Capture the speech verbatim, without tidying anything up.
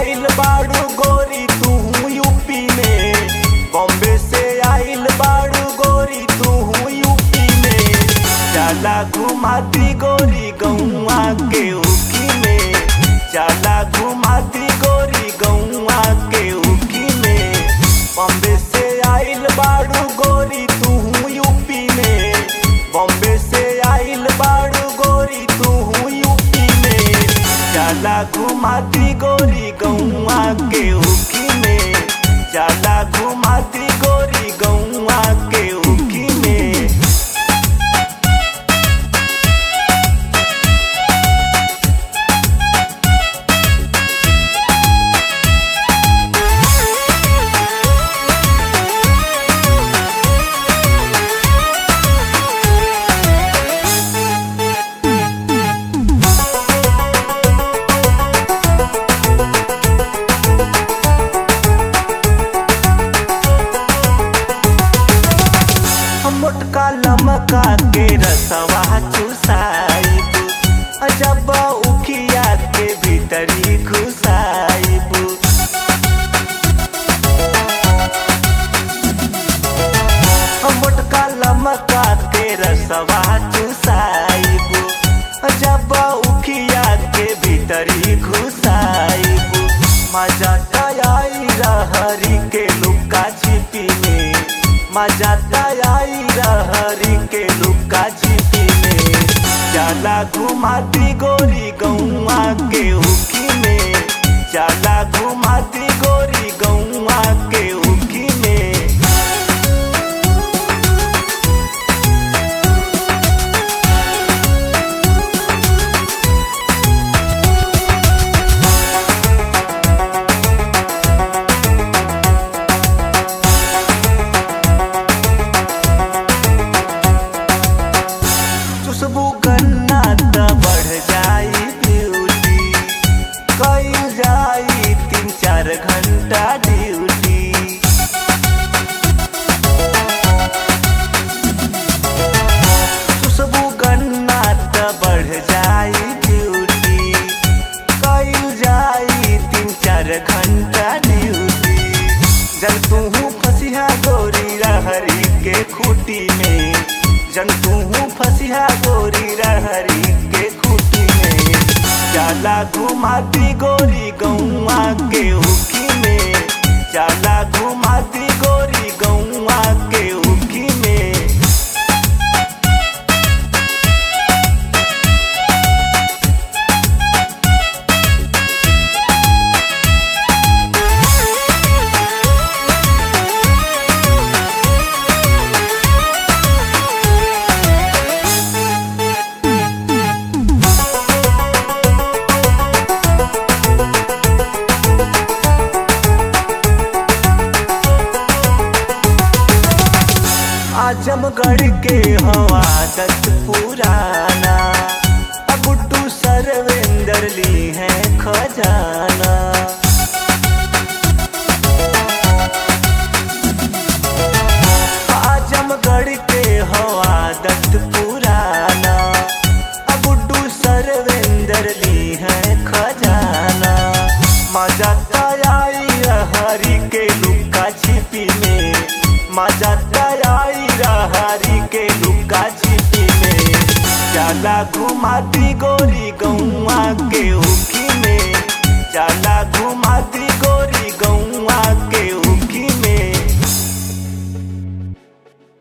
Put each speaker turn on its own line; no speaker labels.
आइल बाड़ू गोरी तू यूपी में, बॉम्बे से आइल बाड़ू गोरी तू यूपी में। चला घुमाती गोरी गौआ के उखी में, चला घुमाती गोरी गौआ के उखी में। बॉम्बे से आइल बाड़ू गोरी तू यूपी में, बॉम्बे से आइल बाड़ू गोरी तू यूपी में। चला घुमाती गोरी गौआ के उखी में, चला घुमाती गोरी गौआ के उखी में। मोटका लमका के रसवा चुसाइब, जब उखिया के भीतरी घुसाइब। मोटका लमका के रसवा चुसाइब, जब उखिया के भीतरी घुसाइब। मजा आई रहरी के लुका छिपी में, मजा आई रहरी के लुका छिपी में। चला घुमाती गोरी गौआ के उखी में, चला घुमाती गोरी गौआ के उखी में। खुशबू गन्ना त बढ़ जाई ब्यूटी, कईल जाई तीन चार घंटा ड्यूटी। खुशबू गन्ना त बढ़ जाई ब्यूटी, कईल जाई तीन चार घंटा ड्यूटी। जन तू फसिया गोरी रहरी के खूटी में, जन तू फसिया गोरी रहरी के खूटी में। चला घुमाती गोरी गौआ के उखी में, चला घुमाती गोरी गौआ के उखी में। आजमगढ़ के हवा आदत पुराना, गुड्डू सर्वेंद्र ली है खजाना। आजमगढ़ के हवा आदत पुराना, गुड्डू सर्वेंद्र ली है खजाना। मजा आई रहरी के लुका छिपी में, मजा आई रहरी के लुका छिपी में। चला घुमाती गोरी गौआ